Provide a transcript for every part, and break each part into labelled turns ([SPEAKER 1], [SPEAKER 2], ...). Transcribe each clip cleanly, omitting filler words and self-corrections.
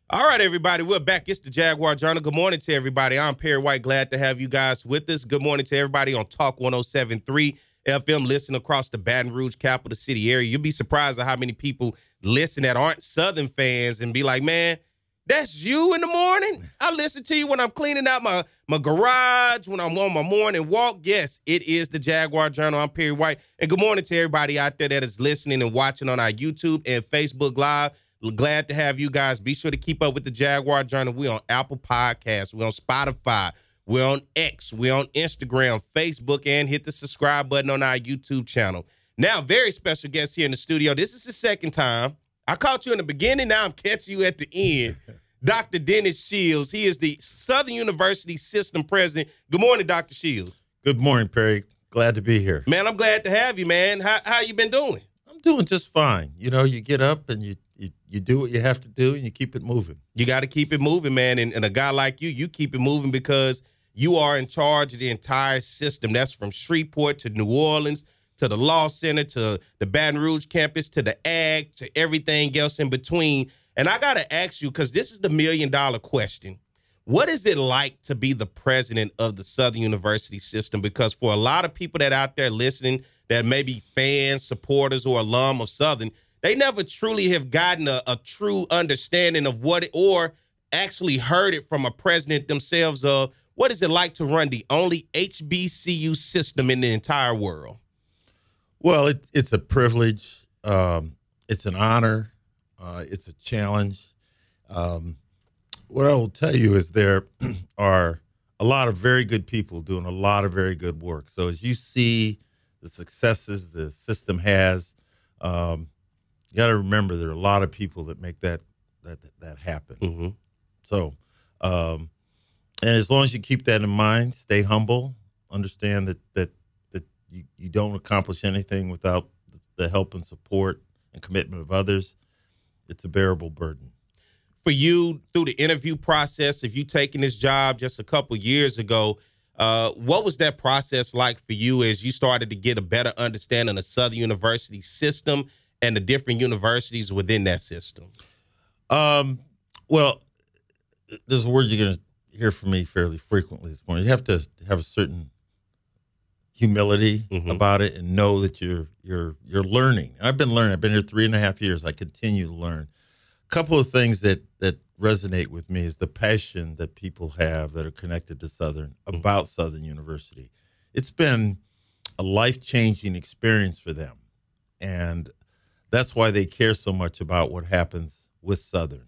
[SPEAKER 1] All right, everybody, we're back. It's the Jaguar Journal. Good morning to everybody. I'm Perry White. Glad to have you guys with us. Good morning to everybody on Talk 107.3 FM, listening across the Baton Rouge capital city area. You'll be surprised at how many people listen that aren't Southern fans and be like, man, that's you in the morning? I listen to you when I'm cleaning out my garage, when I'm on my morning walk. Yes, it is the Jaguar Journal. I'm Perry White. And good morning to everybody out there that is listening and watching on our YouTube and Facebook Live. Glad to have you guys. Be sure to keep up with the Jaguar Journal. We're on Apple Podcasts. We're on Spotify. We're on X. We're on Instagram, Facebook, and hit the subscribe button on our YouTube channel. Now, very special guest here in the studio. This is the second time. I caught you in the beginning. Now I'm catching you at the end. Dr. Dennis Shields. He is the Southern University System President. Good morning, Dr. Shields.
[SPEAKER 2] Good morning, Perry. Glad to be here.
[SPEAKER 1] Man, I'm glad to have you, man. How you been doing?
[SPEAKER 2] I'm doing just fine. You know, you get up and you do what you have to do and you keep it moving.
[SPEAKER 1] You got to keep it moving, man. And a guy like you keep it moving because you are in charge of the entire system. That's from Shreveport to New Orleans to the Law Center to the Baton Rouge campus to the Ag to everything else in between. And I got to ask you, because this is the $1 million question. What is it like to be the president of the Southern University system? Because for a lot of people that out there listening that may be fans, supporters, or alum of Southern, they never truly have gotten a true understanding of what it, or actually heard it from a president themselves of what is it like to run the only HBCU system in the entire world?
[SPEAKER 2] Well, it's a privilege. It's an honor. It's a challenge. What I will tell you is there are a lot of very good people doing a lot of very good work. So as you see the successes the system has, you got to remember there are a lot of people that make that happen.
[SPEAKER 1] Mm-hmm.
[SPEAKER 2] So, and as long as you keep that in mind, stay humble, understand that you don't accomplish anything without the help and support and commitment of others. It's a bearable burden.
[SPEAKER 1] For you, through the interview process, if you taking this job just a couple years ago, what was that process like for you as you started to get a better understanding of Southern University system and the different universities within that system?
[SPEAKER 2] Well, there's a word you're going to hear from me fairly frequently this morning. You have to have a certain humility about it and know that you're learning. I've been learning. I've been here 3.5 years. I continue to learn. A couple of things that resonate with me is the passion that people have that are connected to Southern about Southern University. It's been a life-changing experience for them, and that's why they care so much about what happens with Southern.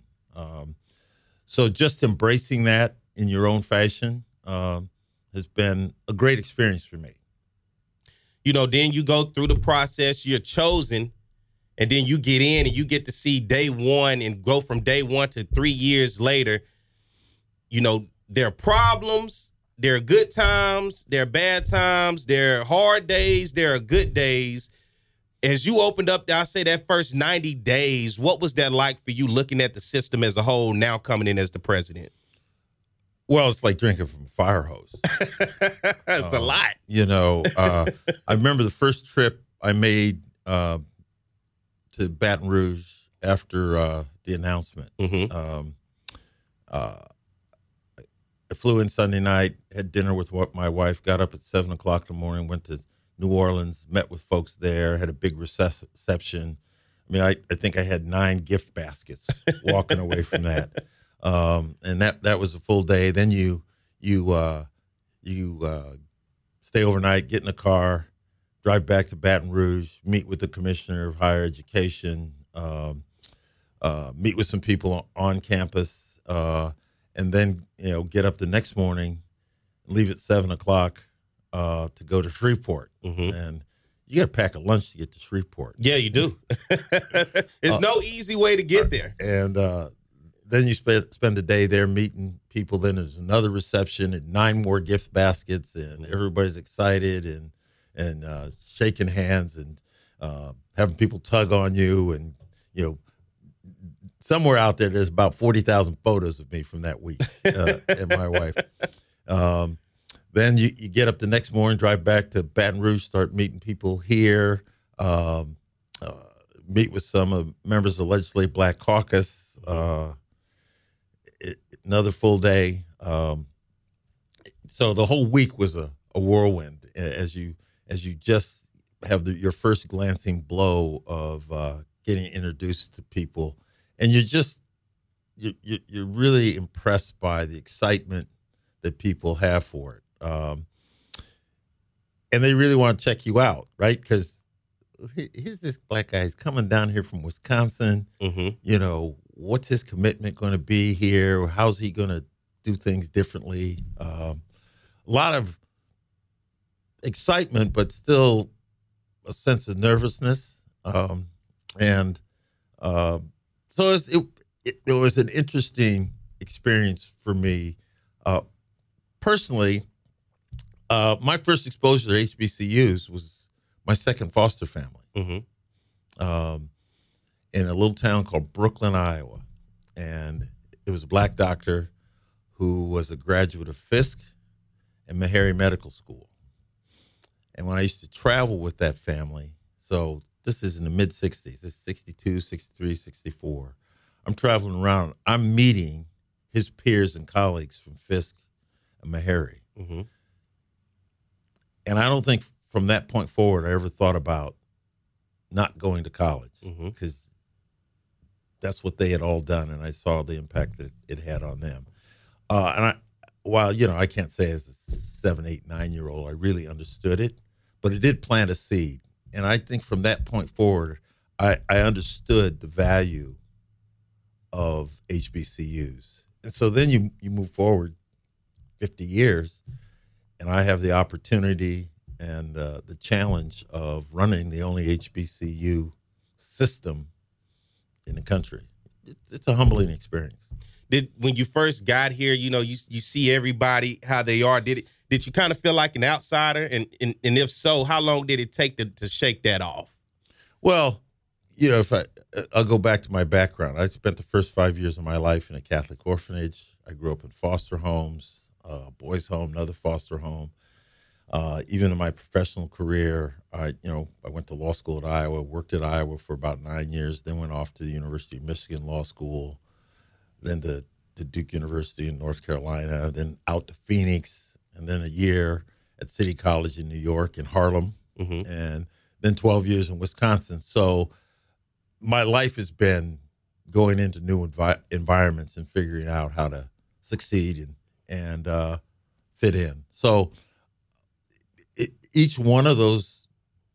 [SPEAKER 2] So just embracing that in your own fashion has been a great experience for me.
[SPEAKER 1] You know, then you go through the process, you're chosen, and then you get in and you get to see day one and go from day one to 3 years later. You know, there are problems, there are good times, there are bad times, there are hard days, there are good days. As you opened up, I say that first 90 days, what was that like for you looking at the system as a whole now coming in as the president?
[SPEAKER 2] Well, it's like drinking from a fire hose.
[SPEAKER 1] It's a lot.
[SPEAKER 2] You know, I remember the first trip I made to Baton Rouge after the announcement. I flew in Sunday night, had dinner with my wife, got up at 7 o'clock in the morning, went to New Orleans, met with folks there, had a big reception. I mean, I think I had 9 gift baskets walking away from that. And that was a full day. Then you stay overnight, get in a car, drive back to Baton Rouge, meet with the commissioner of higher education, meet with some people on campus, and then get up the next morning, leave at 7 o'clock to go to Shreveport, and you got to pack a lunch to get to Shreveport.
[SPEAKER 1] Yeah, you do. There's no easy way to get there.
[SPEAKER 2] And then you spend a day there meeting people. Then there's another reception and 9 more gift baskets, and everybody's excited and shaking hands and having people tug on you. And somewhere out there's about 40,000 photos of me from that week and my wife. Then you get up the next morning, drive back to Baton Rouge, start meeting people here, meet with some members of the Legislative Black Caucus, another full day. So the whole week was a whirlwind as you just have your first glancing blow of getting introduced to people, and you're really impressed by the excitement that people have for it, and they really want to check you out, right? Because here's this black guy. He's coming down here from Wisconsin.
[SPEAKER 1] Mm-hmm.
[SPEAKER 2] You know, what's his commitment going to be here? How's he going to do things differently? A lot of excitement, but still a sense of nervousness. So it was an interesting experience for me. Personally, my first exposure to HBCUs was my second foster family.
[SPEAKER 1] Mm-hmm.
[SPEAKER 2] In a little town called Brooklyn, Iowa. And it was a black doctor who was a graduate of Fisk and Meharry Medical School. And when I used to travel with that family, so this is in the mid-'60s, this is 62, 63, 64. I'm traveling around. I'm meeting his peers and colleagues from Fisk and Meharry.
[SPEAKER 1] Mm-hmm.
[SPEAKER 2] And I don't think from that point forward I ever thought about not going to college, because that's what they had all done, and I saw the impact that it had on them. While I can't say as a 7, 8, 9-year-old I really understood it, but it did plant a seed. And I think from that point forward, I understood the value of HBCUs. And so then you move forward 50 years, and I have the opportunity and the challenge of running the only HBCU system in the country. It's a humbling experience.
[SPEAKER 1] When you first got here, you see everybody how they are. Did you kind of feel like an outsider? And if so, how long did it take to shake that off?
[SPEAKER 2] Well, if I'll go back to my background. I spent the first 5 years of my life in a Catholic orphanage. I grew up in foster homes, boys' home, another foster home. Even in my professional career, I went to law school at Iowa, worked at Iowa for about 9 years, then went off to the University of Michigan Law School, then to Duke University in North Carolina, then out to Phoenix, and then a year at City College in New York in Harlem, and then 12 years in Wisconsin. So my life has been going into new environments and figuring out how to succeed and fit in. So each one of those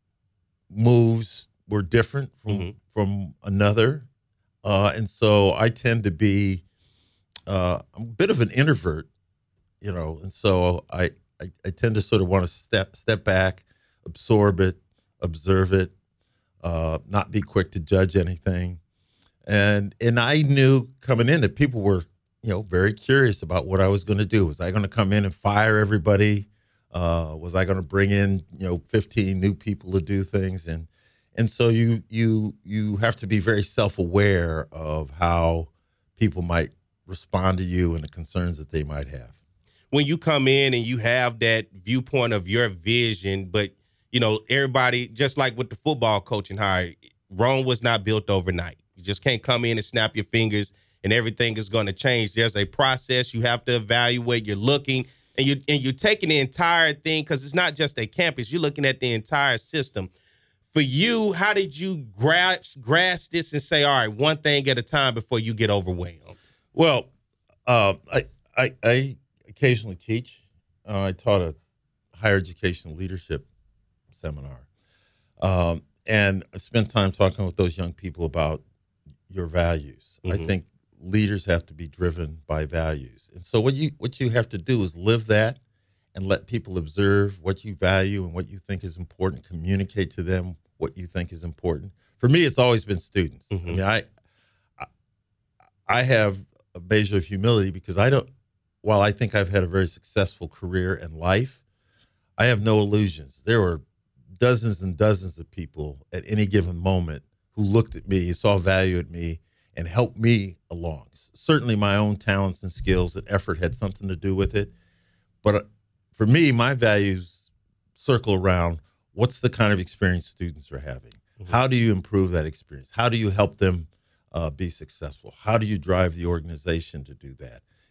[SPEAKER 2] moves were different from another. And so I tend to be I'm a bit of an introvert, and so I tend to sort of want to step back, absorb it, observe it, not be quick to judge anything. And I knew coming in that people were, very curious about what I was going to do. Was I going to come in and fire everybody? Was I going to bring in, 15 new people to do things? And so you have to be very self-aware of how people might respond to you and the concerns that they might have.
[SPEAKER 1] When you come in and you have that viewpoint of your vision, but, everybody, just like with the football coaching hire, Rome was not built overnight. You just can't come in and snap your fingers and everything is going to change. There's a process. You have to evaluate. You're looking. And you're taking the entire thing, because it's not just a campus. You're looking at the entire system. For you, how did you grasp this and say, all right, one thing at a time before you get overwhelmed?
[SPEAKER 2] Well, I occasionally teach. I taught a higher education leadership seminar. And I spent time talking with those young people about your values. I think leaders have to be driven by values. And so what you have to do is live that and let people observe what you value and what you think is important, communicate to them what you think is important. For me, it's always been students. I mean, I have a measure of humility because while I think I've had a very successful career and life, I have no illusions. There were dozens and dozens of people at any given moment who looked at me, saw value at me, and helped me along. Certainly my own talents and skills and effort had something to do with it. But for me, my values circle around what's the kind of experience students are having? How do you improve that experience? How do you help them be successful? How do you drive the organization to do that?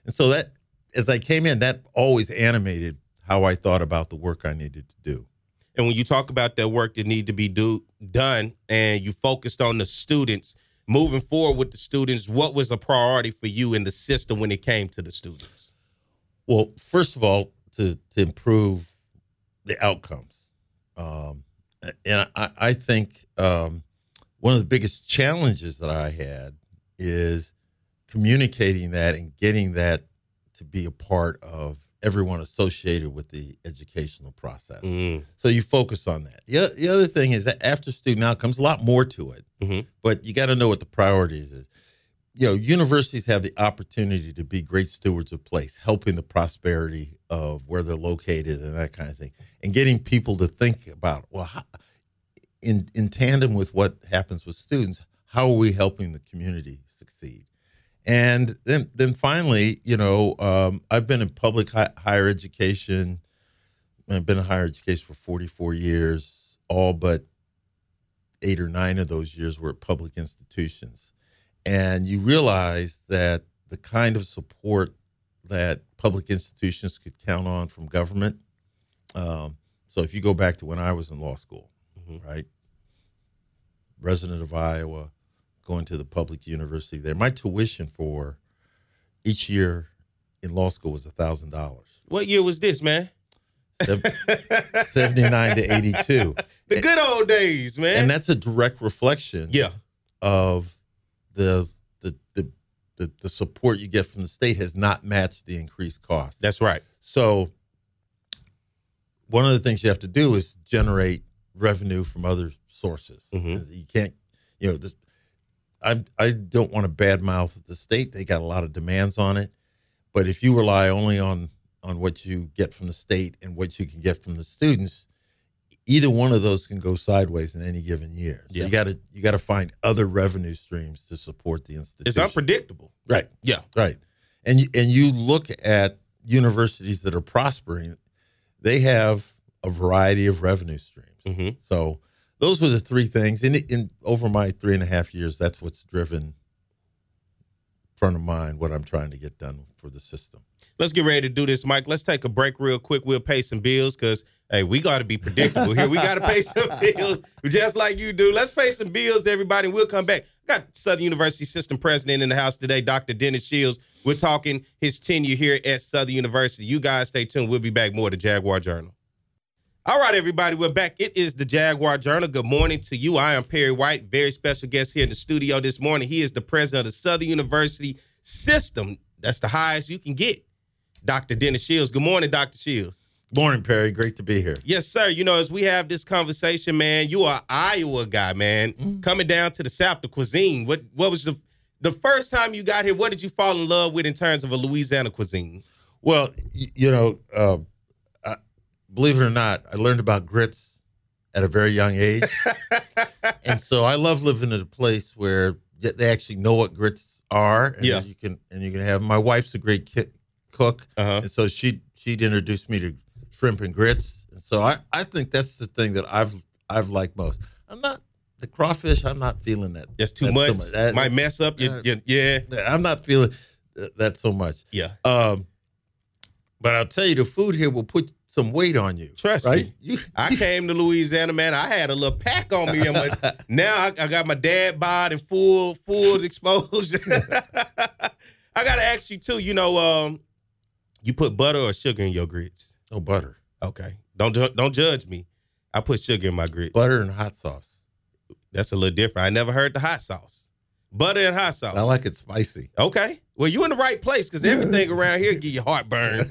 [SPEAKER 2] And so that, as I came in, that always animated how I thought about the work I needed to do.
[SPEAKER 1] And when you talk about that work that need to be done and you focused on the students, moving forward with the students, what was a priority for you in the system when it came to the students?
[SPEAKER 2] Well, first of all, to improve the outcomes. And I think one of the biggest challenges that I had is communicating that and getting that to be a part of everyone associated with the educational process. So you focus on that. The other thing is that after student outcomes, a lot more to it, but you got to know what the priorities is. You know, universities have the opportunity to be great stewards of place, helping the prosperity of where they're located and that kind of thing, and getting people to think about, well, how, in tandem with what happens with students, how are we helping the community succeed? And then finally, you know, I've been in public higher education. I've been in higher education for 44 years. All but 8 or 9 of those years were at public institutions. And you realize that the kind of support that public institutions could count on from government. So if you go back to when I was in law school, right? Resident of Iowa, going to the public university there. My tuition for each year in law school was $1,000.
[SPEAKER 1] What year was this, man?
[SPEAKER 2] 79 to 82.
[SPEAKER 1] The good old days, man.
[SPEAKER 2] And that's a direct reflection of the support you get from the state has not matched the increased cost.
[SPEAKER 1] That's right.
[SPEAKER 2] So one of the things you have to do is generate revenue from other sources. You can't, you know, I don't want to badmouth the state. They got a lot of demands on it. But if you rely only on what you get from the state and what you can get from the students, either one of those can go sideways in any given year. So you got to find other revenue streams to support the institution.
[SPEAKER 1] It's unpredictable.
[SPEAKER 2] Right.
[SPEAKER 1] Yeah.
[SPEAKER 2] Right. And you look at universities that are prospering, they have a variety of revenue streams. So those were the 3 things. In over my 3.5 years, that's what's driven front of mind what I'm trying to get done for the system.
[SPEAKER 1] Let's get ready to do this, Mike. Let's take a break real quick. We'll pay some bills because, hey, we got to be predictable here. We got to pay some bills just like you do. Let's pay some bills, everybody, and we'll come back. We got Southern University System President in the house today, Dr. Dennis Shields. We're talking his tenure here at Southern University. You guys stay tuned. We'll be back more to Jaguar Journal. All right, everybody, we're back. It is the Jaguar Journal. Good morning to you. I am Perry White, very special guest here in the studio this morning. He is the president of the Southern University System. That's the highest you can get. Dr. Dennis Shields. Good morning, Dr. Shields.
[SPEAKER 2] Morning, Perry. Great to be here.
[SPEAKER 1] Yes, sir. You know, as we have this conversation, man, you are an Iowa guy, man, coming down to the South, the cuisine. What was the first time you got here, what did you fall in love with in terms of a Louisiana cuisine?
[SPEAKER 2] Well, you know, believe it or not, I learned about grits at a very young age. And so I love living in a place where they actually know what grits are. And you can have, my wife's a great cook. And so she'd introduce me to shrimp and grits. And so I think that's the thing that I've liked most. The crawfish, I'm not feeling that.
[SPEAKER 1] That's too much. Might mess up your.
[SPEAKER 2] I'm not feeling that so much.
[SPEAKER 1] Yeah.
[SPEAKER 2] But I'll tell you, the food here will put some weight on you.
[SPEAKER 1] Trust me. I came to Louisiana, man. I had a little pack on me. Now I got my dad bod and full exposure. I got to ask you, too, you know, you put butter or sugar in your grits?
[SPEAKER 2] No, butter.
[SPEAKER 1] Okay. Don't judge me. I put sugar in my grits.
[SPEAKER 2] Butter and hot sauce.
[SPEAKER 1] That's a little different. I never heard the hot sauce. Butter and hot sauce.
[SPEAKER 2] I like it spicy.
[SPEAKER 1] Okay. Well, you in the right place because everything around here give you heartburn.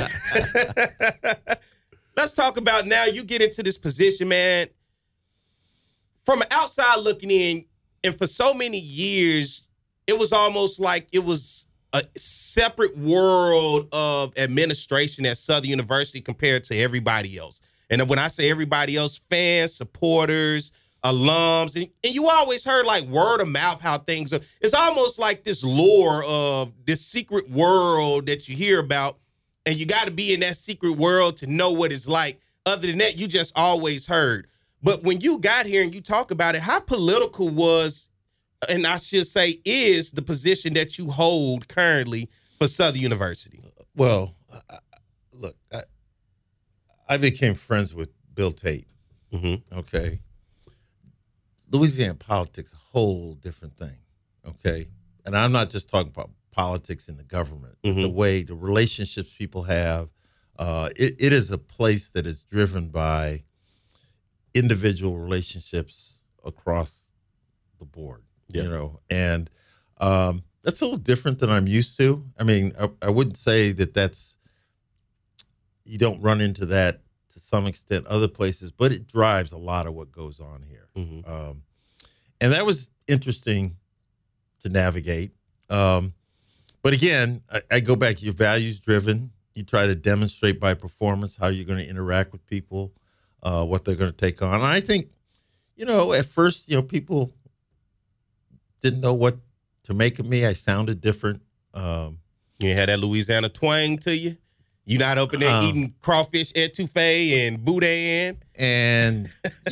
[SPEAKER 1] Let's talk about now you get into this position, man. From an outside looking in, and for so many years, it was almost like it was a separate world of administration at Southern University compared to everybody else. And when I say everybody else, fans, supporters, alums, and you always heard like word of mouth how things are. It's almost like this lore of this secret world that you hear about, and you got to be in that secret world to know what it's like. Other than that, you just always heard. But when you got here and you talk about it, how political was, and I should say is, the position that you hold currently for Southern University?
[SPEAKER 2] Well, look, I became friends with Bill Tate.
[SPEAKER 1] Mm-hmm.
[SPEAKER 2] Okay. Louisiana politics, a whole different thing. Okay. And I'm not just talking about politics in the government,
[SPEAKER 1] Mm-hmm.
[SPEAKER 2] the relationships people have. It is a place that is driven by individual relationships across the board,
[SPEAKER 1] Yeah.
[SPEAKER 2] and that's a little different than I'm used to. I mean, I wouldn't say that's, you don't run into that to some extent other places, but it drives a lot of what goes on here.
[SPEAKER 1] Mm-hmm.
[SPEAKER 2] And that was interesting to navigate. But again, I go back, you're values driven. You try to demonstrate by performance how you're going to interact with people, what they're going to take on. And I think, at first, people didn't know what to make of me. I sounded different.
[SPEAKER 1] You had that Louisiana twang to you. You're not up in there eating crawfish etouffee and boudin.
[SPEAKER 2] And,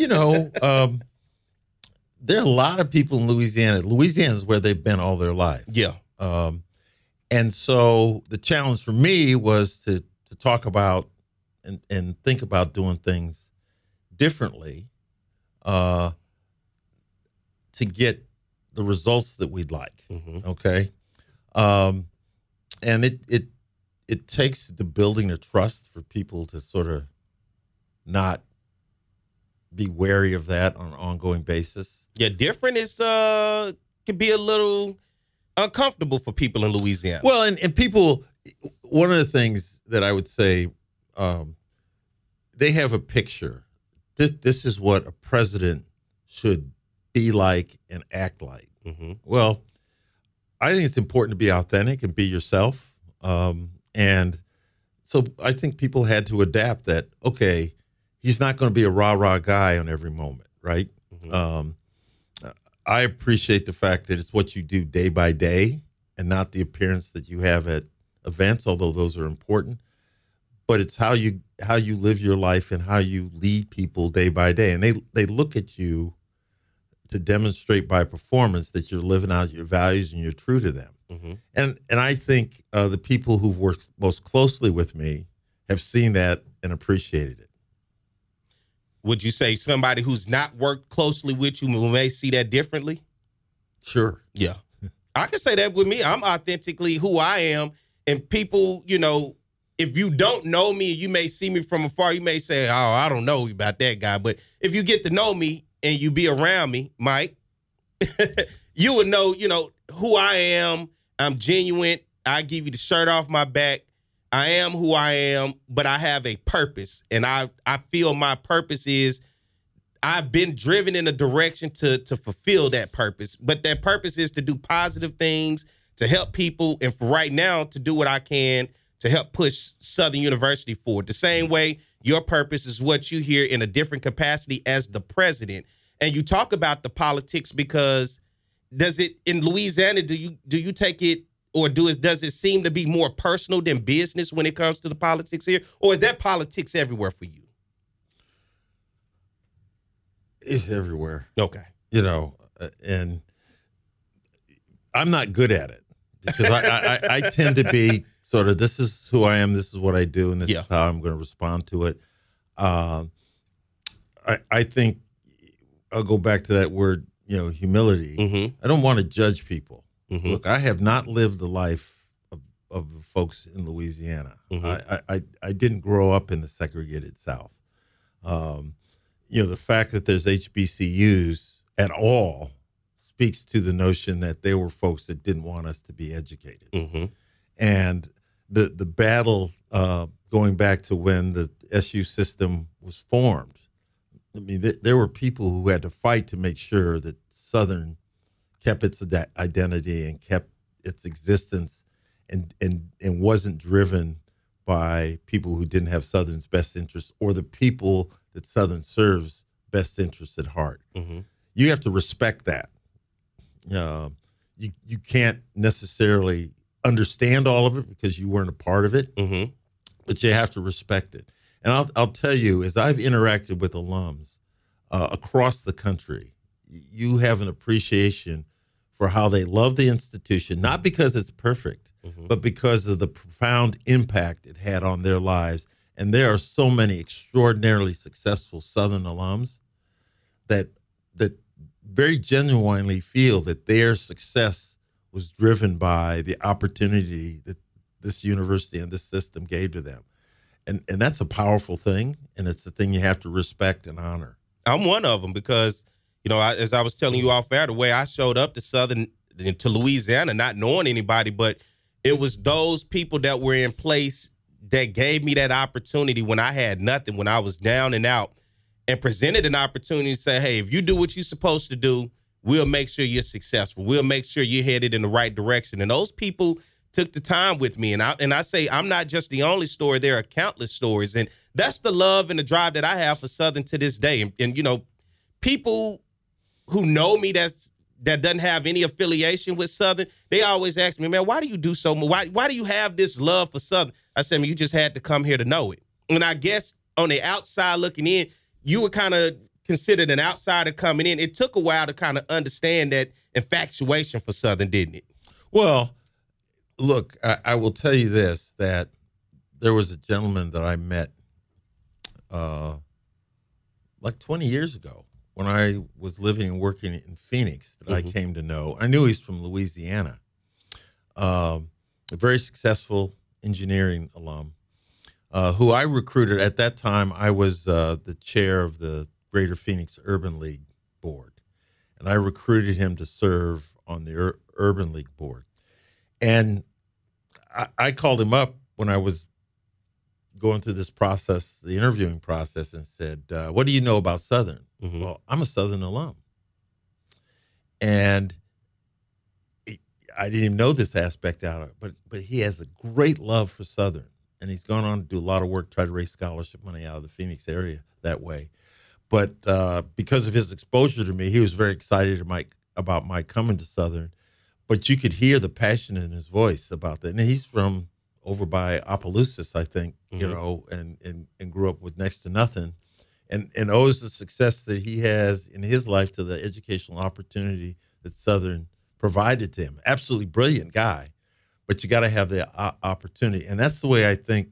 [SPEAKER 2] there are a lot of people in Louisiana. Louisiana is where they've been all their life.
[SPEAKER 1] Yeah.
[SPEAKER 2] And so the challenge for me was to talk about and think about doing things differently to get the results that we'd like.
[SPEAKER 1] Mm-hmm.
[SPEAKER 2] Okay. And it takes the building of trust for people to sort of not be wary of that on an ongoing basis.
[SPEAKER 1] Yeah, different is can be a little uncomfortable for people in Louisiana.
[SPEAKER 2] Well, and people, one of the things that I would say, they have a picture. This is what a president should be like and act like.
[SPEAKER 1] Mm-hmm.
[SPEAKER 2] Well, I think it's important to be authentic and be yourself. And so I think people had to adapt that, okay, he's not going to be a rah-rah guy on every moment, right?
[SPEAKER 1] Mm-hmm.
[SPEAKER 2] I appreciate the fact that it's what you do day by day and not the appearance that you have at events, although those are important. But it's how you live your life and how you lead people day by day. And they look at you to demonstrate by performance that you're living out your values and you're true to them.
[SPEAKER 1] Mm-hmm.
[SPEAKER 2] And I think the people who've worked most closely with me have seen that and appreciated it.
[SPEAKER 1] Would you say somebody who's not worked closely with you may see that differently?
[SPEAKER 2] Sure.
[SPEAKER 1] Yeah. I can say that with me. I'm authentically who I am. And people, if you don't know me, you may see me from afar. You may say, oh, I don't know about that guy. But if you get to know me and you be around me, Mike, you would know, who I am. I'm genuine. I give you the shirt off my back. I am who I am, but I have a purpose. And I feel my purpose is I've been driven in a direction to fulfill that purpose. But that purpose is to do positive things, to help people, and for right now, to do what I can to help push Southern University forward. The same way your purpose is what you hear in a different capacity as the president. And you talk about the politics because does it in Louisiana, do you take it or does it seem to be more personal than business when it comes to the politics here? Or is that politics everywhere for you?
[SPEAKER 2] It's everywhere.
[SPEAKER 1] Okay.
[SPEAKER 2] And I'm not good at it because I tend to be sort of, this is who I am, this is what I do, and this is how I'm going to respond to it. I think I'll go back to that word, humility.
[SPEAKER 1] Mm-hmm.
[SPEAKER 2] I don't want to judge people.
[SPEAKER 1] Mm-hmm.
[SPEAKER 2] Look, I have not lived the life of the folks in Louisiana.
[SPEAKER 1] Mm-hmm.
[SPEAKER 2] I didn't grow up in the segregated South. The fact that there's HBCUs at all speaks to the notion that there were folks that didn't want us to be educated.
[SPEAKER 1] Mm-hmm.
[SPEAKER 2] And the battle going back to when the SU system was formed, I mean, there were people who had to fight to make sure that Southern kept its identity and kept its existence and wasn't driven by people who didn't have Southern's best interests or the people that Southern serves best interests at heart.
[SPEAKER 1] Mm-hmm.
[SPEAKER 2] You have to respect that. You can't necessarily understand all of it because you weren't a part of it,
[SPEAKER 1] mm-hmm.
[SPEAKER 2] but you have to respect it. And I'll tell you, as I've interacted with alums across the country, you have an appreciation for how they love the institution, not because it's perfect, but because of the profound impact it had on their lives. And there are so many extraordinarily successful Southern alums that very genuinely feel that their success was driven by the opportunity that this university and this system gave to them. And that's a powerful thing, and it's a thing you have to respect and honor.
[SPEAKER 1] I'm one of them because, as I was telling you off air, the way I showed up to Louisiana, not knowing anybody, but it was those people that were in place that gave me that opportunity when I had nothing, when I was down and out, and presented an opportunity to say, hey, if you do what you're supposed to do, we'll make sure you're successful. We'll make sure you're headed in the right direction. And those people took the time with me. And I say I'm not just the only story. There are countless stories. And that's the love and the drive that I have for Southern to this day. And people who know me that doesn't have any affiliation with Southern, they always ask me, man, why do you do so much? Why do you have this love for Southern? I said, man, you just had to come here to know it. And I guess on the outside looking in, you were kind of considered an outsider coming in. It took a while to kind of understand that infatuation for Southern, didn't it?
[SPEAKER 2] Well, look, I will tell you this, that there was a gentleman that I met like 20 years ago when I was living and working in Phoenix that I came to know. I knew he's from Louisiana, a very successful engineering alum, who I recruited. At that time, I was the chair of the Greater Phoenix Urban League Board, and I recruited him to serve on the Urban League Board. And I called him up when I was going through this process, the interviewing process, and said, what do you know about Southern? Well, I'm a Southern alum. And I didn't even know this aspect out of it, but he has a great love for Southern. And he's gone on to do a lot of work, try to raise scholarship money out of the Phoenix area that way. But because of his exposure to me, he was very excited about my coming to Southern. But you could hear the passion in his voice about that. And he's from over by Opelousas, I think, and grew up with next to nothing. And owes the success that he has in his life to the educational opportunity that Southern provided to him. Absolutely brilliant guy, but you got to have the opportunity. And that's the way I think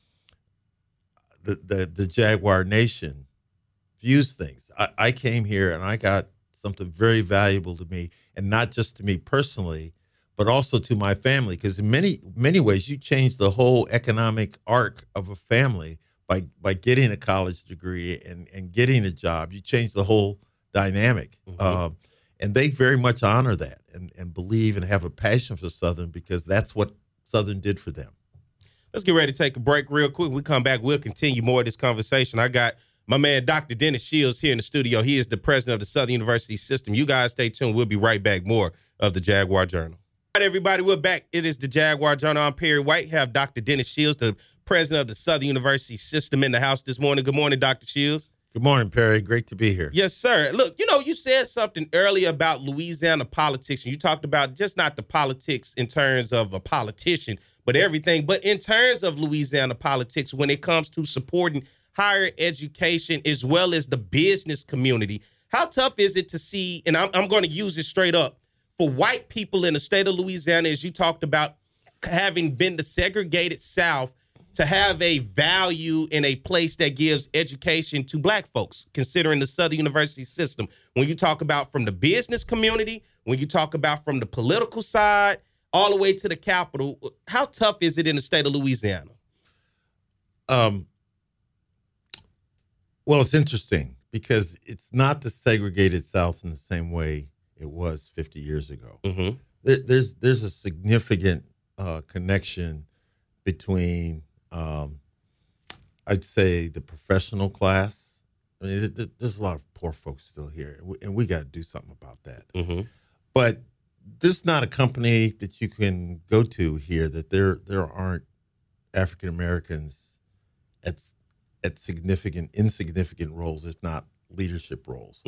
[SPEAKER 2] the Jaguar Nation views things. I came here and I got something very valuable to me, and not just to me personally, but also to my family, because in many ways you change the whole economic arc of a family by getting a college degree and getting a job. You change the whole dynamic. And they very much honor that and believe and have a passion for Southern because that's what Southern did for them.
[SPEAKER 1] Let's get ready to take a break real quick. When we come back, we'll continue more of this conversation. I got my man, Dr. Dennis Shields, here in the studio. He is the president of the Southern University System. You guys stay tuned. We'll be right back. More of the Jaguar Journal. All right, everybody, we're back. It is the Jaguar Journal. I'm Perry White. Have Dr. Dennis Shields, the president of the Southern University System, in the house this morning. Good morning, Dr. Shields.
[SPEAKER 2] Good morning, Perry. Great to be here.
[SPEAKER 1] Yes, sir. Look, you said something earlier about Louisiana politics, and you talked about just not the politics in terms of a politician, but everything. But in terms of Louisiana politics, when it comes to supporting higher education as well as the business community, how tough is it to see, and I'm going to use it straight up, for white people in the state of Louisiana, as you talked about, having been the segregated South, to have a value in a place that gives education to black folks, considering the Southern University System. When you talk about from the business community, when you talk about from the political side, all the way to the Capitol, how tough is it in the state of Louisiana?
[SPEAKER 2] Well, it's interesting because it's not the segregated South in the same way it was 50 years ago. There's a significant connection between I'd say the professional class. I mean, there's a lot of poor folks still here, and we got to do something about that. But this is not a company that you can go to here that there aren't African Americans at insignificant roles, if not leadership roles.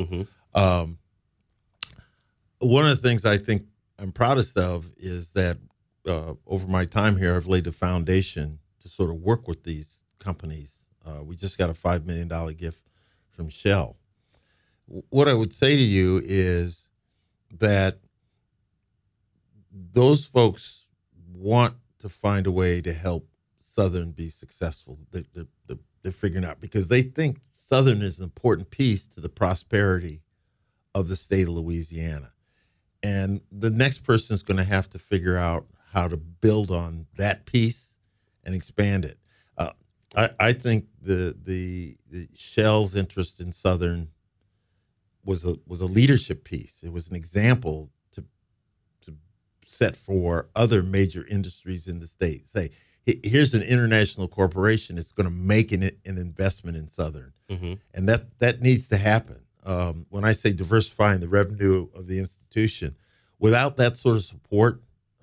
[SPEAKER 2] One of the things I think I'm proudest of is that over my time here, I've laid the foundation to sort of work with these companies. We just got a $5 million gift from Shell. What I would say to you is that those folks want to find a way to help Southern be successful. They're figuring out because they think Southern is an important piece to the prosperity of the state of Louisiana. And the next person is going to have to figure out how to build on that piece and expand it. I think the Shell's interest in Southern was a leadership piece. It was an example to set for other major industries in the state. Say, here's an international corporation that's going to make an investment in Southern, and that needs to happen. When I say diversifying the revenue of the institution, without that sort of support,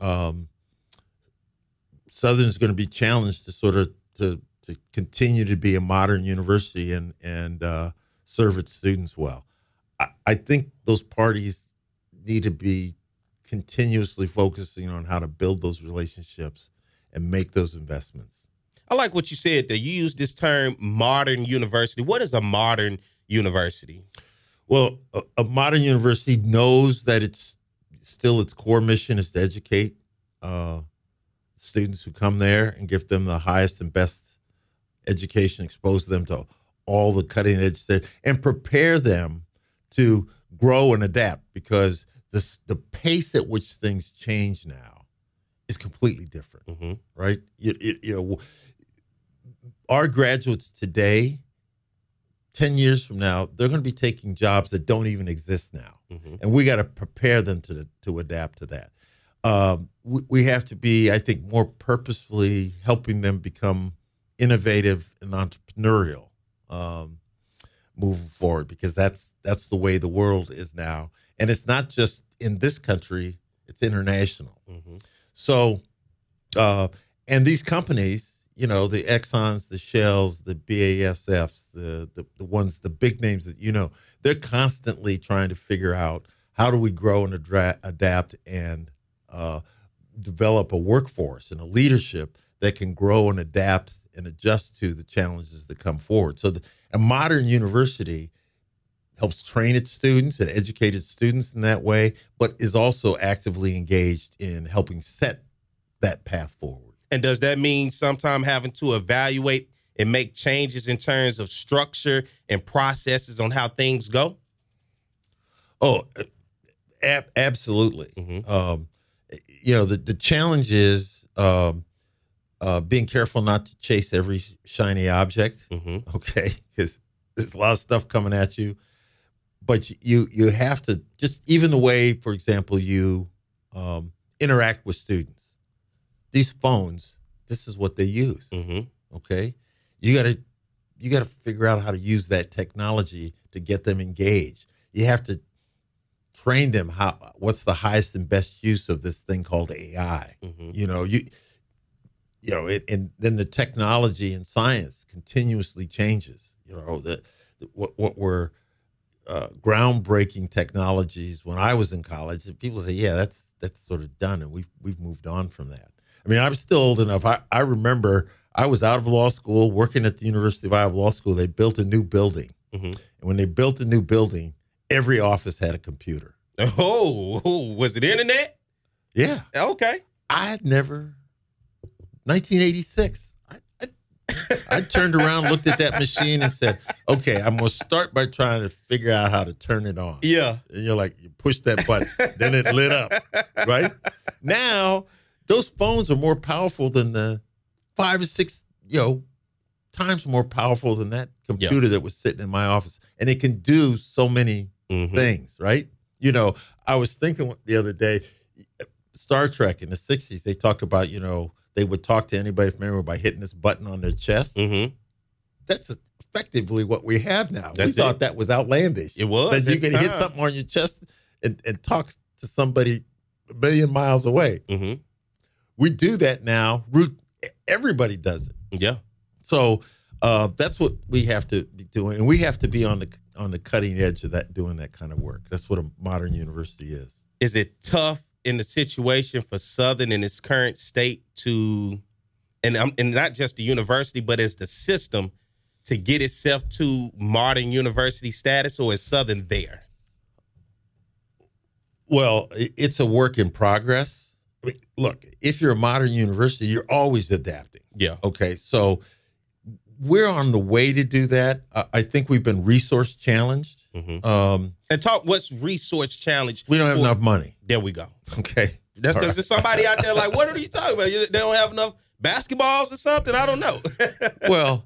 [SPEAKER 2] Southern is going to be challenged to continue to be a modern university and serve its students well. I think those parties need to be continuously focusing on how to build those relationships and make those investments.
[SPEAKER 1] I like what you said there. You used this term modern university. What is a modern university?
[SPEAKER 2] Well, a modern university knows that its core mission is to educate students who come there and give them the highest and best education, expose them to all the cutting edge stuff, and prepare them to grow and adapt, because the pace at which things change now is completely different, right? Our graduates today, 10 years from now, they're going to be taking jobs that don't even exist now, and we got to prepare them to adapt to that. We have to be, I think, more purposefully helping them become innovative and entrepreneurial moving forward, because that's the way the world is now. And it's not just in this country, it's international. So, and these companies, the Exxons, the Shells, the BASFs, the big names that they're constantly trying to figure out how do we grow and adapt and develop a workforce and a leadership that can grow and adapt and adjust to the challenges that come forward. So a modern university helps train its students and educate its students in that way, but is also actively engaged in helping set that path forward.
[SPEAKER 1] And does that mean sometime having to evaluate and make changes in terms of structure and processes on how things go?
[SPEAKER 2] Oh, absolutely. The challenge is being careful not to chase every shiny object, okay? Because there's a lot of stuff coming at you. But you have to just, even the way, for example, you interact with students. These phones, this is what they use, okay? You got to figure out how to use that technology to get them engaged. You have to train them what's the highest and best use of this thing called AI. And then the technology and science continuously changes. What were groundbreaking technologies when I was in college, people say, yeah, that's sort of done, and we've moved on from that. I mean, I'm still old enough. I remember I was out of law school, working at the University of Iowa Law School. They built a new building, and when they built the new building, every office had a computer.
[SPEAKER 1] Oh, was it internet?
[SPEAKER 2] Yeah.
[SPEAKER 1] Okay.
[SPEAKER 2] I had never. 1986. I turned around, looked at that machine, and said, "Okay, I'm gonna start by trying to figure out how to turn it on."
[SPEAKER 1] Yeah.
[SPEAKER 2] And you're like, you push that button, then it lit up. Right now, those phones are more powerful than the 5 or 6, times more powerful than that computer that was sitting in my office, and it can do so many things. Right? I was thinking the other day, Star Trek in the 60s, they talked about, they would talk to anybody from anywhere by hitting this button on their chest. That's effectively what we have now. We thought that was outlandish.
[SPEAKER 1] It was.
[SPEAKER 2] That you can hit something on your chest and talk to somebody a million miles away. We do that now. Everybody does it.
[SPEAKER 1] Yeah.
[SPEAKER 2] So that's what we have to be doing, and we have to be on the cutting edge of that, doing that kind of work. That's what a modern university is.
[SPEAKER 1] Is it tough in the situation for Southern in its current state to, and not just the university, but as the system, to get itself to modern university status, or is Southern there?
[SPEAKER 2] Well, it's a work in progress. look, if you're a modern university, you're always adapting.
[SPEAKER 1] Yeah.
[SPEAKER 2] Okay, so we're on the way to do that. I think we've been resource challenged.
[SPEAKER 1] And talk, what's resource challenge?
[SPEAKER 2] We don't have enough money.
[SPEAKER 1] There we go.
[SPEAKER 2] Okay.
[SPEAKER 1] That's because there's somebody out there like, what are you talking about? They don't have enough basketballs or something? I don't know.
[SPEAKER 2] Well,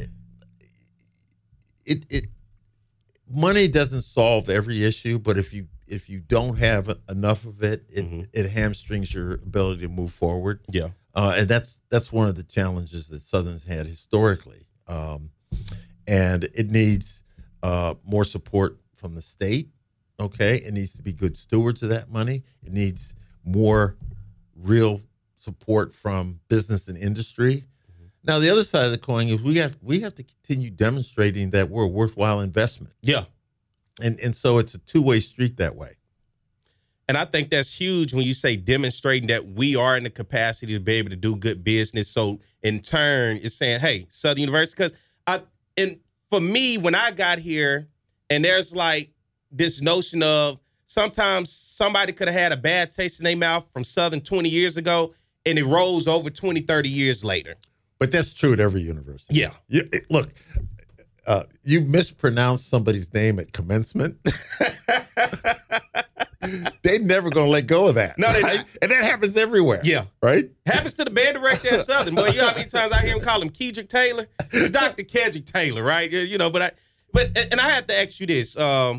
[SPEAKER 2] it money doesn't solve every issue, but if you don't have enough of it, it hamstrings your ability to move forward.
[SPEAKER 1] Yeah.
[SPEAKER 2] And that's one of the challenges that Southern's had historically. And it needs more support from the state, okay? It needs to be good stewards of that money. It needs more real support from business and industry. Now, the other side of the coin is we have to continue demonstrating that we're a worthwhile investment.
[SPEAKER 1] Yeah.
[SPEAKER 2] And so it's a two-way street that way.
[SPEAKER 1] And I think that's huge when you say demonstrating that we are in the capacity to be able to do good business. So in turn, it's saying, hey, Southern University, because for me, when I got here, and there's like this notion of sometimes somebody could have had a bad taste in their mouth from Southern 20 years ago, and it rolls over 20, 30 years later.
[SPEAKER 2] But that's true at every university.
[SPEAKER 1] Yeah.
[SPEAKER 2] Look, you mispronounced somebody's name at commencement. They're never going to let go of that.
[SPEAKER 1] No,
[SPEAKER 2] right?
[SPEAKER 1] they're not.
[SPEAKER 2] And that happens everywhere.
[SPEAKER 1] Yeah.
[SPEAKER 2] Right?
[SPEAKER 1] Happens to the band director at Southern. Boy, you know how many times I hear him call him Kedrick Taylor? It's Dr. Kedrick Taylor, right? You know, but I have to ask you this.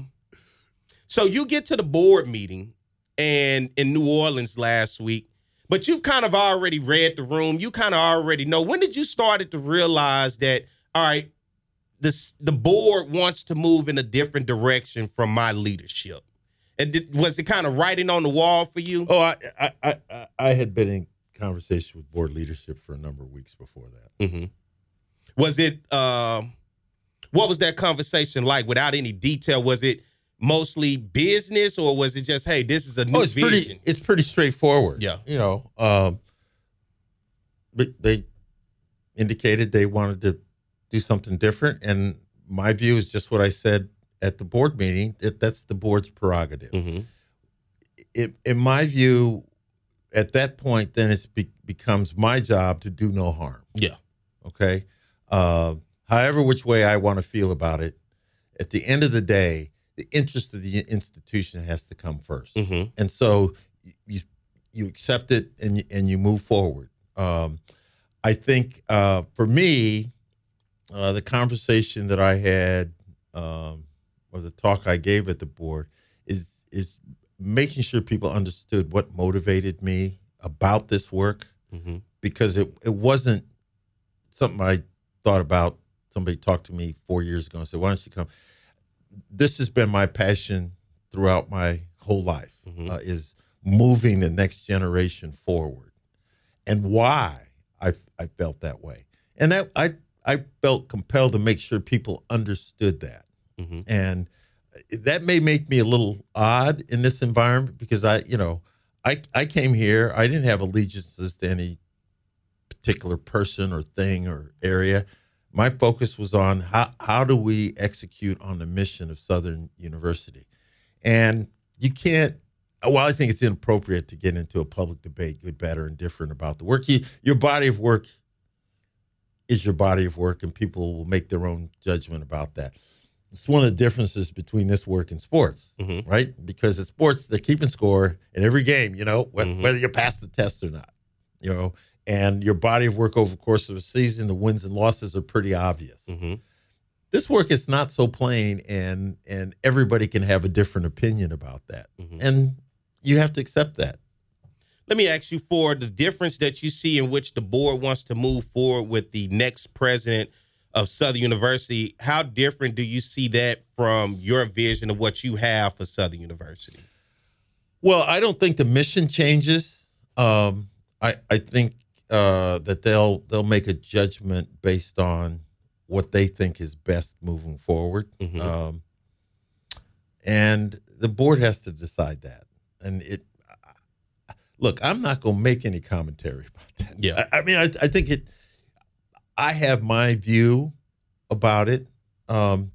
[SPEAKER 1] So you get to the board meeting and in New Orleans last week, but you've kind of already read the room. You kind of already know. When did you started to realize that, all right, the board wants to move in a different direction from my leadership? And was it kind of writing on the wall for you?
[SPEAKER 2] Oh, I had been in conversation with board leadership for a number of weeks before that.
[SPEAKER 1] Mm-hmm. Was it, what was that conversation like without any detail? Was it mostly business or was it just, hey, this is a new vision?
[SPEAKER 2] It's pretty straightforward.
[SPEAKER 1] Yeah.
[SPEAKER 2] You know, but they indicated they wanted to do something different. And my view is just what I said at the board meeting. That's the board's prerogative.
[SPEAKER 1] Mm-hmm.
[SPEAKER 2] In my view, at that point, then it becomes my job to do no harm.
[SPEAKER 1] Yeah.
[SPEAKER 2] Okay. However, which way I want to feel about it, at the end of the day, the interest of the institution has to come first.
[SPEAKER 1] Mm-hmm.
[SPEAKER 2] And so you accept it and you move forward. I think for me, the conversation that I had or the talk I gave at the board is making sure people understood what motivated me about this work, because it wasn't something I thought about. Somebody talked to me 4 years ago and said, why don't you come? This has been my passion throughout my whole life, is moving the next generation forward, and why I felt that way. And that I felt compelled to make sure people understood that. And that may make me a little odd in this environment because I came here, I didn't have allegiances to any particular person or thing or area. My focus was on how do we execute on the mission of Southern University. And you can't, well, I think it's inappropriate to get into a public debate, good, bad, or indifferent about the work. Your body of work is your body of work, and people will make their own judgment about that. It's one of the differences between this work and sports, right? Because at sports, they're keeping score in every game, whether you pass the test or not, and your body of work over the course of a season, the wins and losses are pretty obvious. This work is not so plain, and everybody can have a different opinion about that. And you have to accept that.
[SPEAKER 1] Let me ask you for the difference that you see in which the board wants to move forward with the next president of Southern University. How different do you see that from your vision of what you have for Southern University?
[SPEAKER 2] Well, I don't think the mission changes. I think that they'll make a judgment based on what they think is best moving forward. And the board has to decide that. And look, I'm not going to make any commentary about that.
[SPEAKER 1] Yeah.
[SPEAKER 2] I mean, I think I have my view about it, but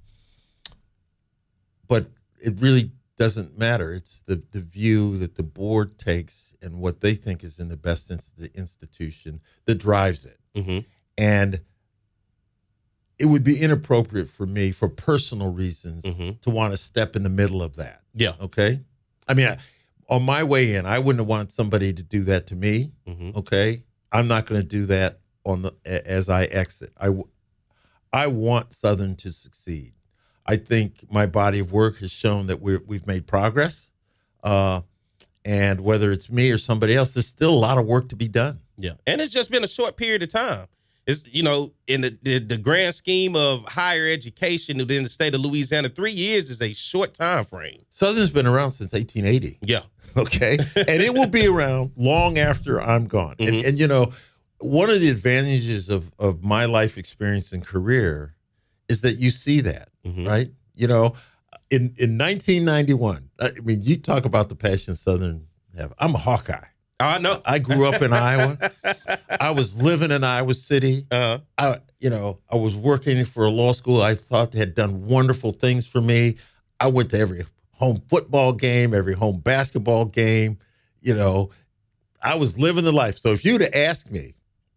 [SPEAKER 2] it really doesn't matter. It's the view that the board takes and what they think is in the best the institution that drives it.
[SPEAKER 1] Mm-hmm.
[SPEAKER 2] And it would be inappropriate for me, for personal reasons, to want to step in the middle of that.
[SPEAKER 1] Yeah.
[SPEAKER 2] Okay? I mean, on my way in, I wouldn't want somebody to do that to me. Okay? I'm not going to do that as I exit. I want Southern to succeed. I think my body of work has shown that we've made progress. And whether it's me or somebody else, there's still a lot of work to be done.
[SPEAKER 1] Yeah. And it's just been a short period of time. It's, in the grand scheme of higher education within the state of Louisiana, 3 years is a short time frame.
[SPEAKER 2] Southern's been around since 1880.
[SPEAKER 1] Yeah.
[SPEAKER 2] Okay. And it will be around long after I'm gone. And one of the advantages of my life experience and career is that you see that, right? In 1991, I mean, you talk about the passion Southern have. I'm a Hawkeye.
[SPEAKER 1] I know.
[SPEAKER 2] I grew up in Iowa. I was living in Iowa City. I was working for a law school I thought had done wonderful things for me. I went to every home football game, every home basketball game. I was living the life. So if you'd have asked me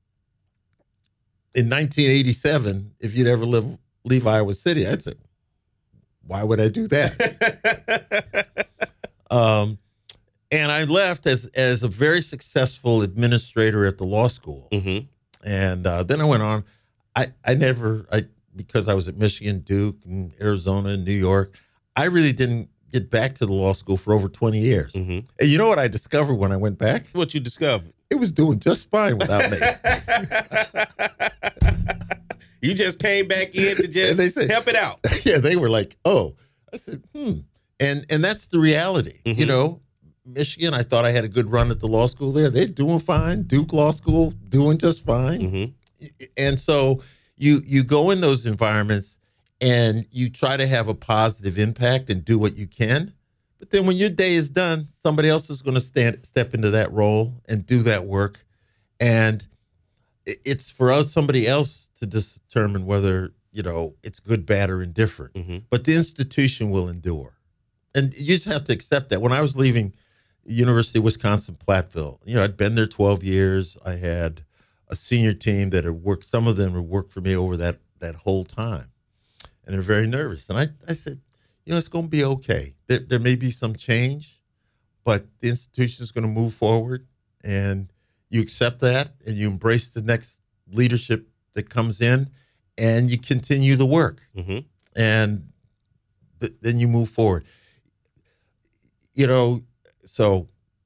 [SPEAKER 2] in 1987 if you'd ever leave Iowa City, I'd say, why would I do that? And I left as a very successful administrator at the law school. And then I went on. Because I was at Michigan, Duke, and Arizona, and New York, I really didn't get back to the law school for over 20 years. And you know what I discovered when I went back?
[SPEAKER 1] What you discovered?
[SPEAKER 2] It was doing just fine without me.
[SPEAKER 1] You just came back in to just help it out.
[SPEAKER 2] Yeah, they were like, oh. I said, And that's the reality. Michigan, I thought I had a good run at the law school there. They're doing fine. Duke Law School, doing just fine. And so you go in those environments and you try to have a positive impact and do what you can. But then when your day is done, somebody else is going to step into that role and do that work. And it's for somebody else to determine whether, it's good, bad, or indifferent. But the institution will endure. And you just have to accept that. When I was leaving University of Wisconsin-Platteville, I'd been there 12 years. I had a senior team that had worked. Some of them had worked for me over that whole time. And they're very nervous. And I said, it's going to be okay. There may be some change, but the institution is going to move forward. And you accept that and you embrace the next leadership that comes in and you continue the work. And then you move forward. So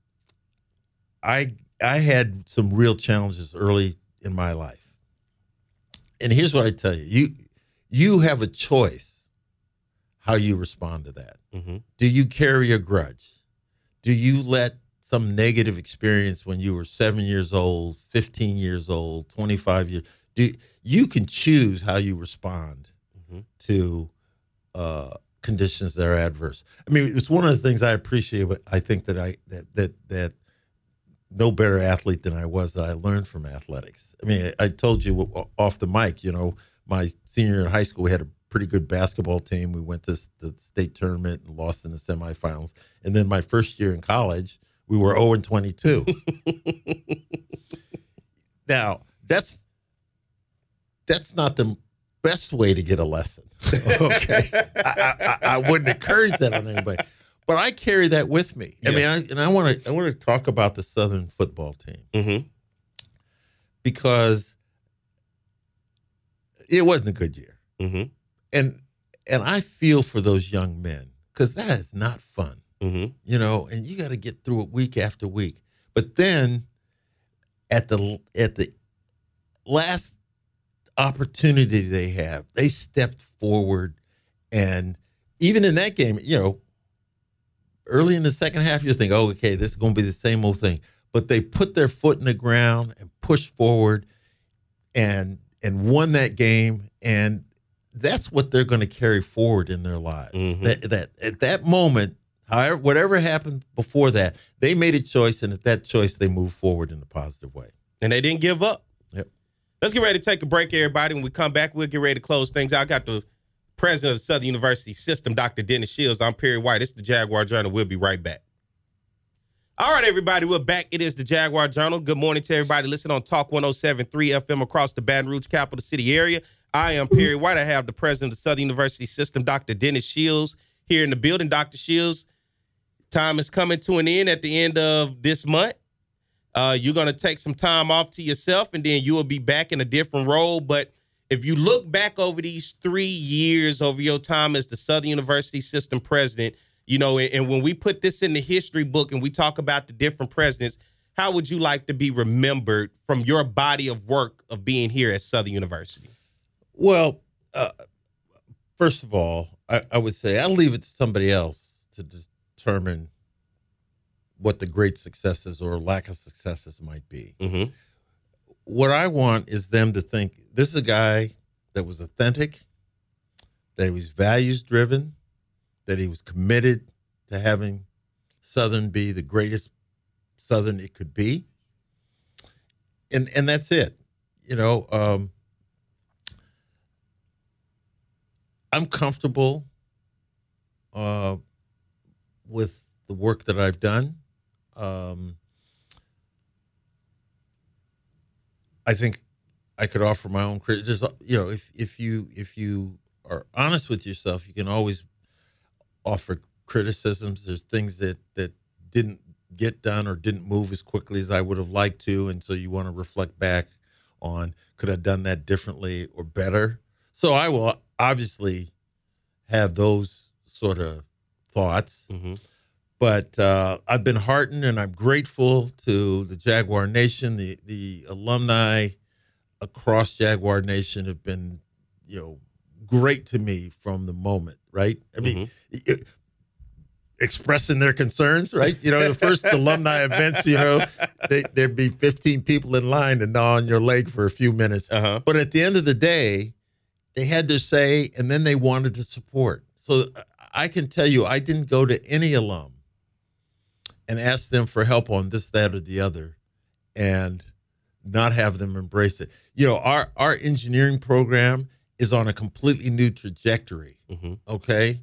[SPEAKER 2] I had some real challenges early in my life. And here's what I tell you. You have a choice how you respond to that. Do you carry a grudge? Do you let some negative experience when you were 7 years old, 15 years old, 25 years, you can choose how you respond to conditions that are adverse. I mean, it's one of the things I appreciate, but I think that no better athlete than I was that I learned from athletics. I mean, I told you off the mic, my senior year in high school, we had a pretty good basketball team. We went to the state tournament and lost in the semifinals. And then my first year in college, we were 0-22. Now, that's not the best way to get a lesson. Okay, I wouldn't encourage that on anybody, but I carry that with me. I mean, I want to talk about the Southern football team because it wasn't a good year, and I feel for those young men because that is not fun, and you got to get through it week after week. But then at the last opportunity they stepped forward, and even in that game, early in the second half, you think, oh, okay, this is going to be the same old thing. But they put their foot in the ground and pushed forward and won that game, and that's what they're going to carry forward in their lives. That at that moment, however, whatever happened before that, they made a choice, and at that choice, they moved forward in a positive way.
[SPEAKER 1] And they didn't give up. Let's get ready to take a break, everybody. When we come back, we'll get ready to close things out. I got the president of Southern University System, Dr. Dennis Shields. I'm Perry White. It's the Jaguar Journal. We'll be right back. All right, everybody, we're back. It is the Jaguar Journal. Good morning to everybody listening on Talk 107.3 FM across the Baton Rouge capital city area. I am Perry White. I have the president of the Southern University System, Dr. Dennis Shields, here in the building. Dr. Shields, time is coming to an end at the end of this month. You're going to take some time off to yourself, and then you will be back in a different role. But if you look back over these 3 years over your time as the Southern University System president, you know, and when we put this in the history book and we talk about the different presidents, how would you like to be remembered from your body of work of being here at Southern University?
[SPEAKER 2] Well, first of all, I would say I'll leave it to somebody else to determine what the great successes or lack of successes might be.
[SPEAKER 1] Mm-hmm.
[SPEAKER 2] What I want is them to think this is a guy that was authentic, that he was values-driven, that he was committed to having Southern be the greatest Southern it could be. And that's it. You know, I'm comfortable with the work that I've done. I think I could offer my own criticism. You know, if you are honest with yourself, you can always offer criticisms. There's things that didn't get done or didn't move as quickly as I would have liked to, and so you want to reflect back on, could I have done that differently or better? So I will obviously have those sort of thoughts.
[SPEAKER 1] Mm-hmm.
[SPEAKER 2] But I've been heartened, and I'm grateful to the Jaguar Nation. The alumni across Jaguar Nation have been, you know, great to me from the moment, right? I mean, expressing their concerns, right? You know, the first alumni events, you know, there'd be 15 people in line to gnaw on your leg for a few minutes.
[SPEAKER 1] Uh-huh.
[SPEAKER 2] But at the end of the day, they had their say, and then they wanted to support. So I can tell you, I didn't go to any alum and ask them for help on this, that, or the other, and not have them embrace it. You know, our engineering program is on a completely new trajectory, okay?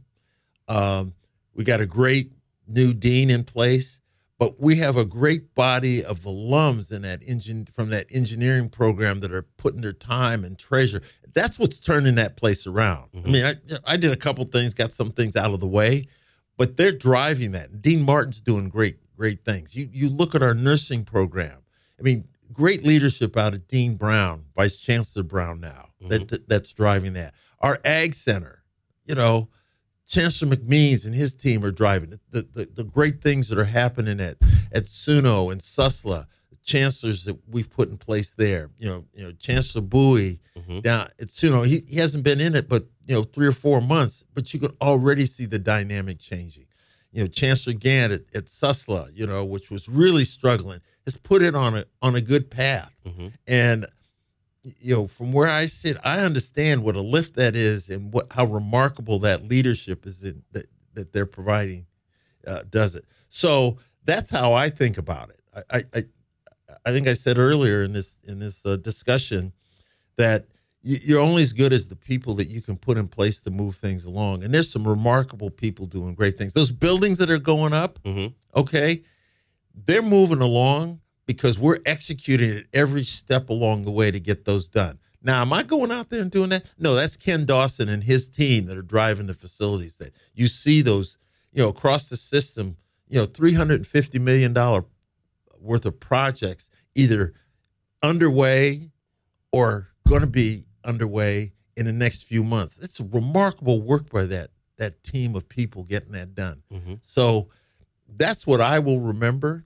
[SPEAKER 2] We got a great new dean in place, but we have a great body of alums in that from that engineering program that are putting their time and treasure. That's what's turning that place around. I mean, I did a couple things, got some things out of the way, but they're driving that. Dean Martin's doing great things. You look at our nursing program. I mean, great leadership out of Dean Brown, Vice Chancellor Brown now, that's driving that. Our Ag Center, you know, Chancellor McMeans and his team are driving it. The great things that are happening at SUNO and SUSLA, the chancellors that we've put in place there. You know, Chancellor Bowie down at SUNO, he hasn't been in it but, you know, 3 or 4 months, but you could already see the dynamic changing. You know, Chancellor Gant at SUSLA, you know, which was really struggling, has put it on a good path. And, you know, from where I sit, I understand what a lift that is and how remarkable that leadership is that they're providing does it. So that's how I think about it. I think I said earlier in this discussion that you're only as good as the people that you can put in place to move things along. And there's some remarkable people doing great things. Those buildings that are going up, okay, they're moving along because we're executing it every step along the way to get those done. Now, am I going out there and doing that? No, that's Ken Dawson and his team that are driving the facilities. That you see those, you know, across the system, you know, $350 million worth of projects either underway or going to be underway in the next few months. It's a remarkable work by that team of people getting that done. So that's what I will remember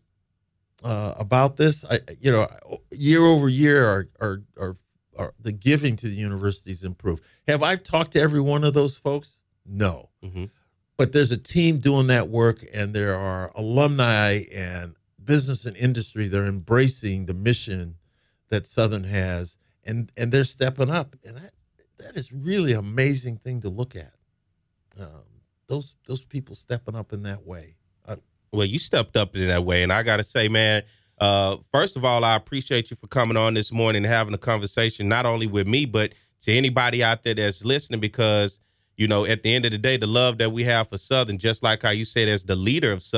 [SPEAKER 2] about this. You know, year over year, our the giving to the universities improved. Have I talked to every one of those folks? No. But there's a team doing that work, and there are alumni and business and industry that are embracing the mission that Southern has, and they're stepping up. And that is really an amazing thing to look at. Those people stepping up in that way.
[SPEAKER 1] Well, you stepped up in that way, and I got to say, man, first of all, I appreciate you for coming on this morning and having a conversation, not only with me, but to anybody out there that's listening, because, you know, at the end of the day, the love that we have for Southern, just like how you said as the leader of Southern,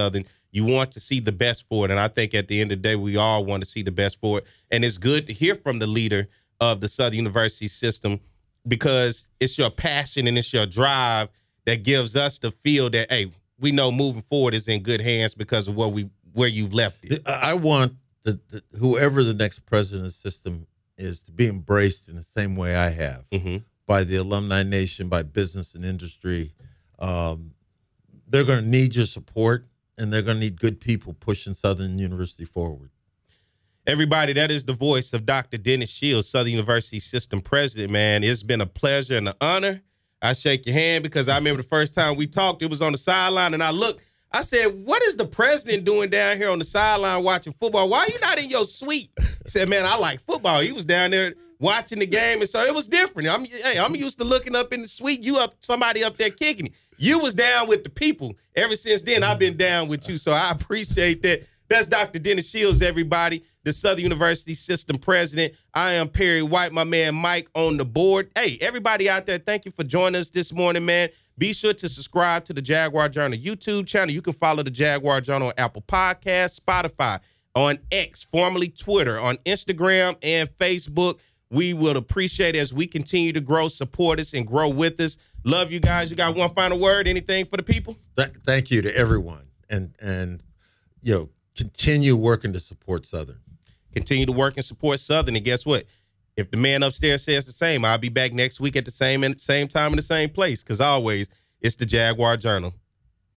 [SPEAKER 1] You want to see the best for it. And I think at the end of the day, we all want to see the best for it. And it's good to hear from the leader of the Southern University system, because it's your passion and it's your drive that gives us the feel that, hey, we know moving forward is in good hands because of where you've left it.
[SPEAKER 2] I want whoever the next president of the system is to be embraced in the same way I have by the alumni nation, by business and industry. They're going to need your support, and they're going to need good people pushing Southern University forward.
[SPEAKER 1] Everybody, that is the voice of Dr. Dennis Shields, Southern University System President, man. It's been a pleasure and an honor. I shake your hand because I remember the first time we talked, it was on the sideline, and I looked. I said, what is the president doing down here on the sideline watching football? Why are you not in your suite? He said, man, I like football. He was down there watching the game, and so it was different. I'm used to looking up in the suite. Somebody up there kicking it. You was down with the people. Ever since then, I've been down with you, so I appreciate that. That's Dr. Dennis Shields, everybody, the Southern University System President. I am Perry White, my man Mike on the board. Hey, everybody out there, thank you for joining us this morning, man. Be sure to subscribe to the Jaguar Journal YouTube channel. You can follow the Jaguar Journal on Apple Podcasts, Spotify, on X, formerly Twitter, on Instagram and Facebook. We will appreciate it as we continue to grow, support us, and grow with us. Love you guys. You got one final word? Anything for the people?
[SPEAKER 2] Thank you to everyone. And continue working to support Southern.
[SPEAKER 1] Continue to work and support Southern. And guess what? If the man upstairs says the same, I'll be back next week at the same time in the same place. Because always, it's the Jaguar Journal.